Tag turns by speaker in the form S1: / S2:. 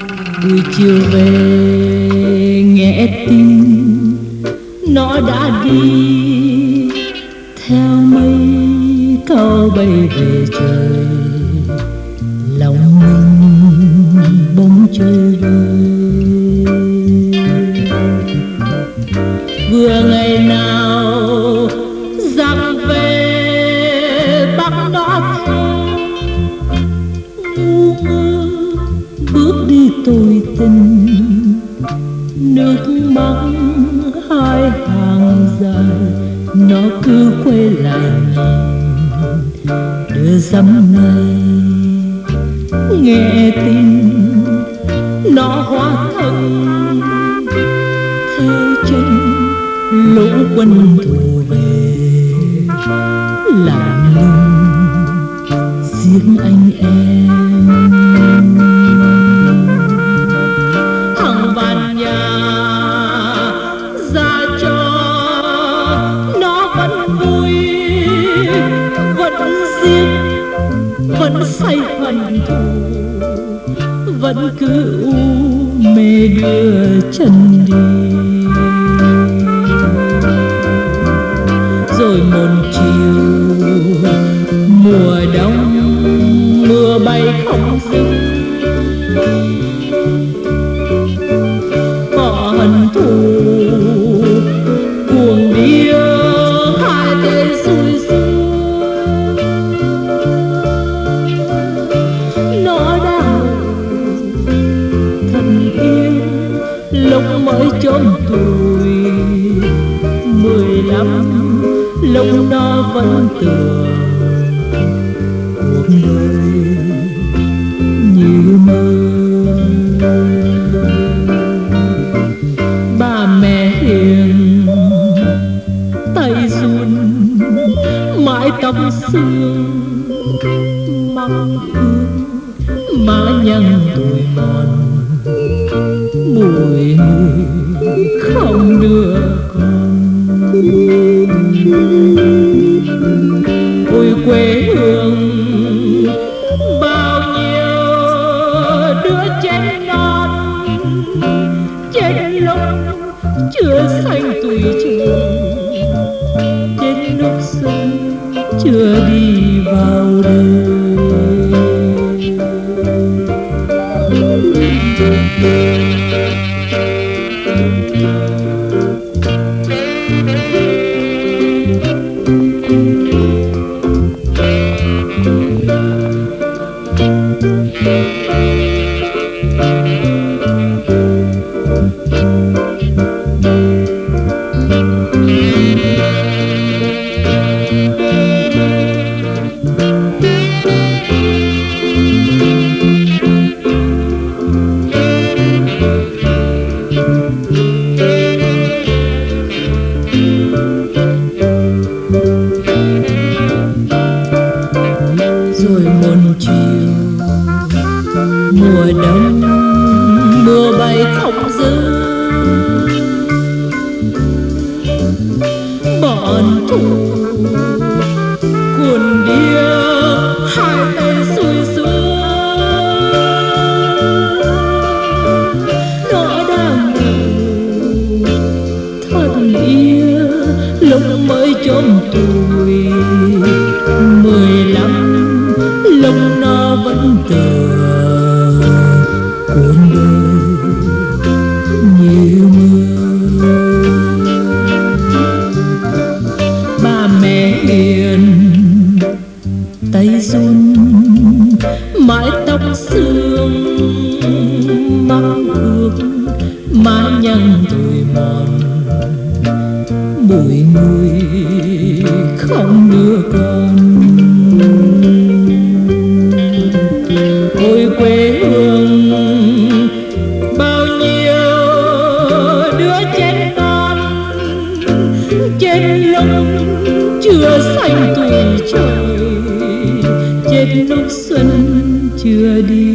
S1: buổi chiều về nghe tin nó đã đi theo mây cao bay về trời, lòng mình bỗng trôi vơi. Vừa ngày nào giặc về bắt nó theo, ngu ngơ bước đi tôi tình, nước mắt hai hàng dài nó cứ quay lại nhìn đưa dăm này. Nghe tin nó hóa thân theo chân lũ quân thù về, làm lung riêng anh em. Hàng vạn nhà ra cho nó vẫn vui, vẫn giết, vẫn say hận thù, vẫn cứ u mê đưa chân đi. Rồi một chiều mùa đông mưa bay không dừng, bỏ hận thù cuồng đi hai tay xuôi xuôi. Nó đang thật yêu lúc mới chốn tuổi 15, lúc nó vẫn tưởng cuộc đời như mơ. Ba mẹ hiền tay run, mái tóc xương mắt ướt, má nhăn tuổi mòn, mùi người không đưa con. Ôi quê hương bao nhiêu đứa chết non, chết lúc chưa xanh tuổi trời, chết lúc xuân chưa đi vào đời. Rồi một chiều mùa đông mưa bay không dừng, bọn thù cuồn đia hai tay xuôi xuôi. Nó đang thật yêu lúc mới chốn tuổi 15, lúc nó vẫn tưởng cuộc đời như mơ. Ba mẹ hiền tay run, mái tóc xương mắt ướt, má nhăn tuổi mòn, bụi mùi không đưa con. Ôi quê hương bao nhiêu đứa chết non, chết lúc chưa xanh tuổi trời, chết lúc xuân chưa đi